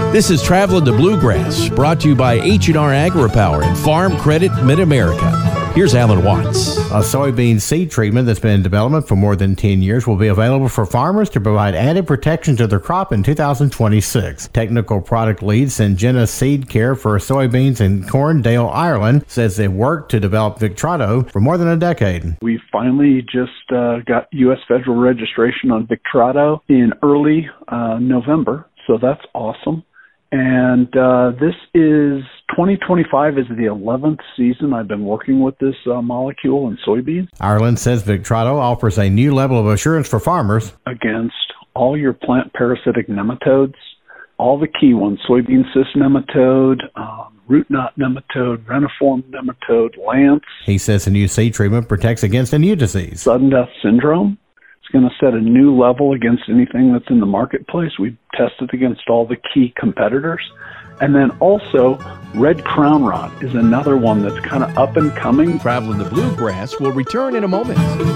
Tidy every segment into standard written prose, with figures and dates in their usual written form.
This is Traveling the Bluegrass, brought to you by H&R AgriPower and Farm Credit Mid-America. Here's Alan Watts. A soybean seed treatment that's been in development for more than 10 years will be available for farmers to provide added protection to their crop in 2026. Technical product lead Syngenta Seed Care for soybeans in corn, Dale, Ireland, says they've worked to develop Victrado for more than a decade. We finally just got U.S. federal registration on Victrado in early November, so that's awesome. And this is 2025 is the 11th season I've been working with this molecule in soybeans. Ireland says Victrado offers a new level of assurance for farmers against all your plant parasitic nematodes, all the key ones: soybean cyst nematode, root knot nematode, reniform nematode, lance. He says the new seed treatment protects against a new disease, sudden death syndrome. Going to set a new level against anything that's in the marketplace. We've tested against all the key competitors. And then also, red crown rot is another one that's kind of up and coming. Traveling the Bluegrass will return in a moment.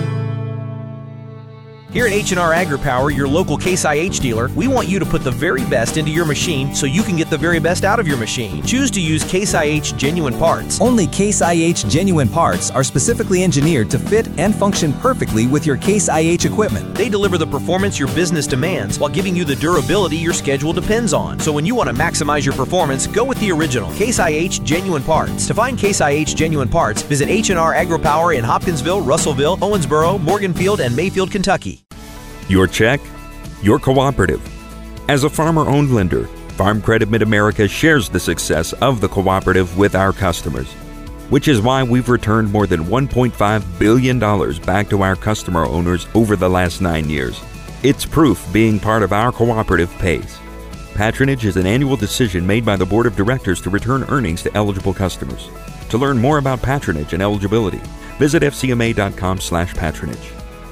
Here at H&R AgriPower, your local Case IH dealer, we want you to put the very best into your machine so you can get the very best out of your machine. Choose to use Case IH genuine parts. Only Case IH genuine parts are specifically engineered to fit and function perfectly with your Case IH equipment. They deliver the performance your business demands while giving you the durability your schedule depends on. So when you want to maximize your performance, go with the original Case IH genuine parts. To find Case IH genuine parts, visit H&R AgriPower in Hopkinsville, Russellville, Owensboro, Morganfield, and Mayfield, Kentucky. Your check, your cooperative. As a farmer-owned lender, Farm Credit Mid-America shares the success of the cooperative with our customers, which is why we've returned more than $1.5 billion back to our customer owners over the last 9 years. It's proof being part of our cooperative pays. Patronage is an annual decision made by the Board of Directors to return earnings to eligible customers. To learn more about patronage and eligibility, visit fcma.com/patronage.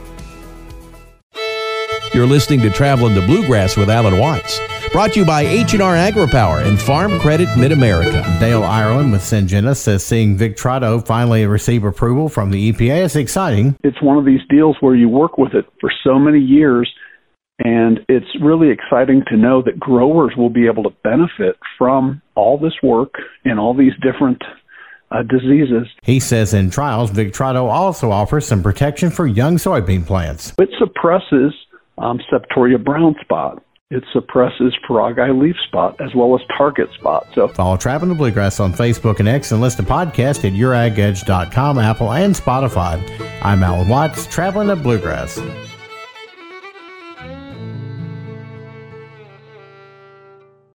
You're listening to Traveling the Bluegrass with Alan Watts, brought to you by H&R AgriPower and Farm Credit Mid-America. Dale, Ireland with Syngenta says seeing Victrado finally receive approval from the EPA is exciting. It's one of these deals where you work with it for so many years, and it's really exciting to know that growers will be able to benefit from all this work and all these different diseases. He says in trials, Victrado also offers some protection for young soybean plants. It suppresses Septoria brown spot. It suppresses Paragi leaf spot as well as target spot. So follow Traveling the Bluegrass on Facebook and X and listen to podcasts at youragedge.com, Apple, and Spotify. I'm Alan Watts, Traveling the Bluegrass.